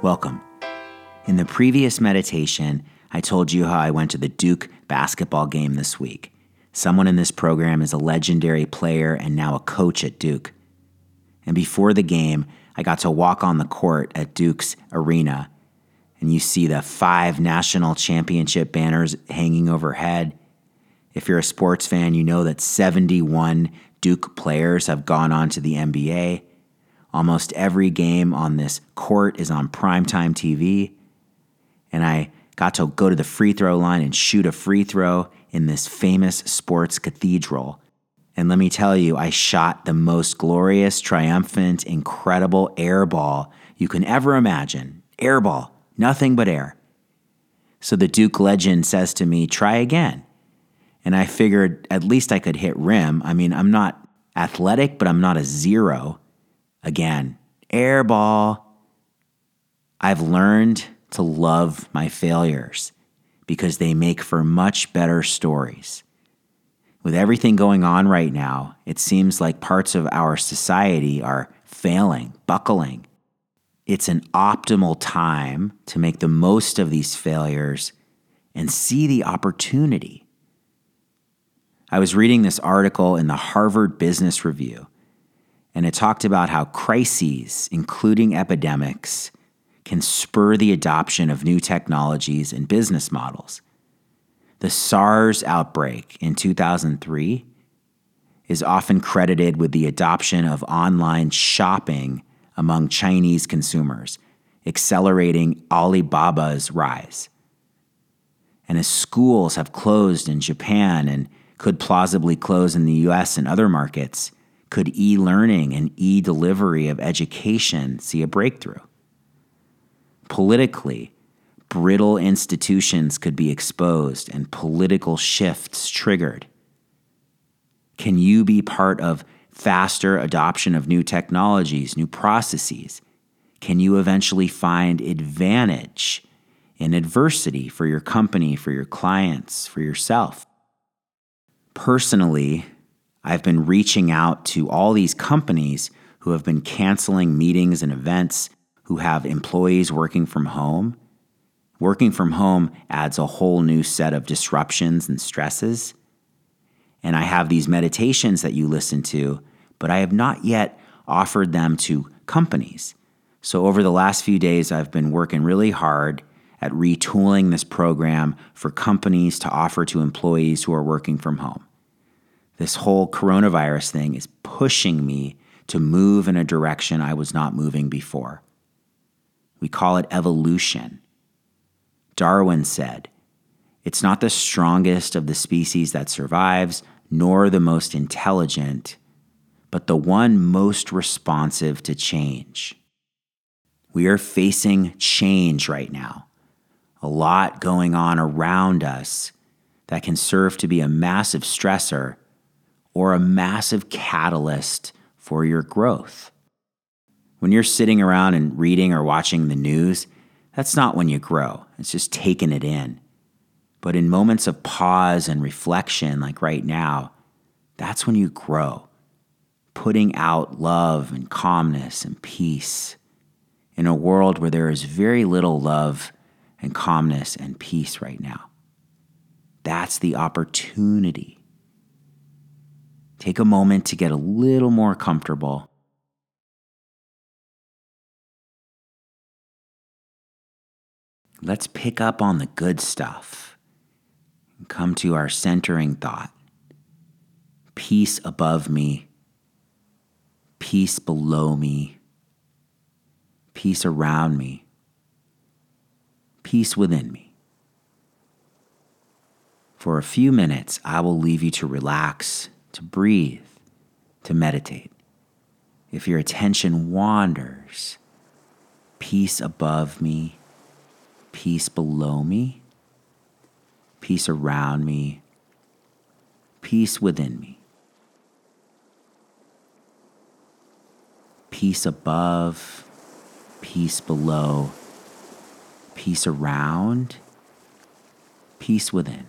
Welcome. In the previous meditation, I told you how I went to the Duke basketball game this week. Someone in this program is a legendary player and now a coach at Duke. And before the game, I got to walk on the court at Duke's arena, and you see the 5 national championship banners hanging overhead. If you're a sports fan, you know that 71 Duke players have gone on to the NBA. Almost every game on this court is on primetime TV. And I got to go to the free throw line and shoot a free throw in this famous sports cathedral. And let me tell you, I shot the most glorious, triumphant, incredible air ball you can ever imagine. Air ball, nothing but air. So the Duke legend says to me, try again. And I figured at least I could hit rim. I mean, I'm not athletic, but I'm not a zero. Again, air ball. I've learned to love my failures because they make for much better stories. With everything going on right now, it seems like parts of our society are failing, buckling. It's an optimal time to make the most of these failures and see the opportunity. I was reading this article in the Harvard Business Review, and it talked about how crises, including epidemics, can spur the adoption of new technologies and business models. The SARS outbreak in 2003 is often credited with the adoption of online shopping among Chinese consumers, accelerating Alibaba's rise. And as schools have closed in Japan and could plausibly close in the US and other markets, could e-learning and e-delivery of education see a breakthrough? Politically, brittle institutions could be exposed and political shifts triggered. Can you be part of faster adoption of new technologies, new processes? Can you eventually find advantage in adversity for your company, for your clients, for yourself? Personally, I've been reaching out to all these companies who have been canceling meetings and events, who have employees working from home. Working from home adds a whole new set of disruptions and stresses. And I have these meditations that you listen to, but I have not yet offered them to companies. So over the last few days, I've been working really hard at retooling this program for companies to offer to employees who are working from home. This whole coronavirus thing is pushing me to move in a direction I was not moving before. We call it evolution. Darwin said, "It's not the strongest of the species that survives, nor the most intelligent, but the one most responsive to change." We are facing change right now. A lot going on around us that can serve to be a massive stressor or a massive catalyst for your growth. When you're sitting around and reading or watching the news, that's not when you grow. It's just taking it in. But in moments of pause and reflection, like right now, that's when you grow, putting out love and calmness and peace in a world where there is very little love and calmness and peace right now. That's the opportunity. Take a moment to get a little more comfortable. Let's pick up on the good stuff and come to our centering thought. Peace above me, peace below me, peace around me, peace within me. For a few minutes, I will leave you to relax, to breathe, to meditate. If your attention wanders, peace above me, peace below me, peace around me, peace within me. Peace above, peace below, peace around, peace within.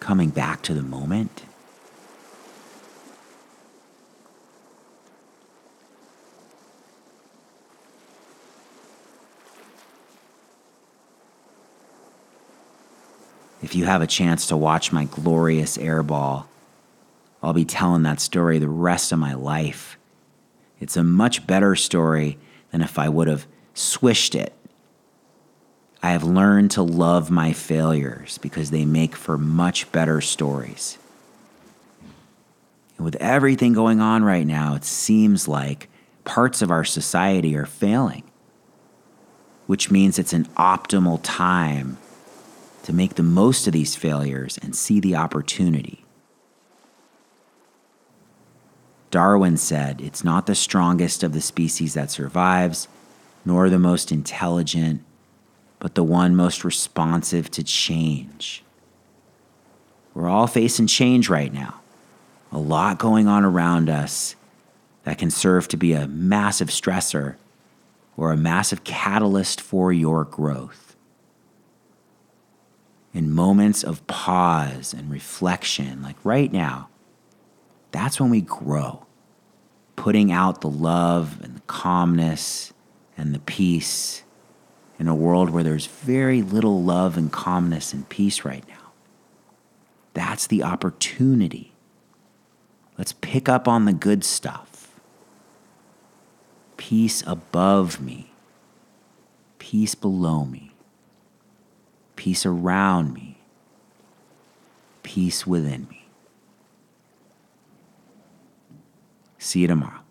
coming back to the moment. If you have a chance to watch my glorious airball, I'll be telling that story the rest of my life. It's a much better story than if I would have swished it. I have learned to love my failures because they make for much better stories. And with everything going on right now, it seems like parts of our society are failing, which means it's an optimal time to make the most of these failures and see the opportunity. Darwin said, "It's not the strongest of the species that survives, nor the most intelligent, but the one most responsive to change." We're all facing change right now. A lot going on around us that can serve to be a massive stressor or a massive catalyst for your growth. In moments of pause and reflection, like right now, that's when we grow, putting out the love and the calmness and the peace in a world where there's very little love and calmness and peace right now. That's the opportunity. Let's pick up on the good stuff. Peace above me, peace below me, peace around me, peace within me. See you tomorrow.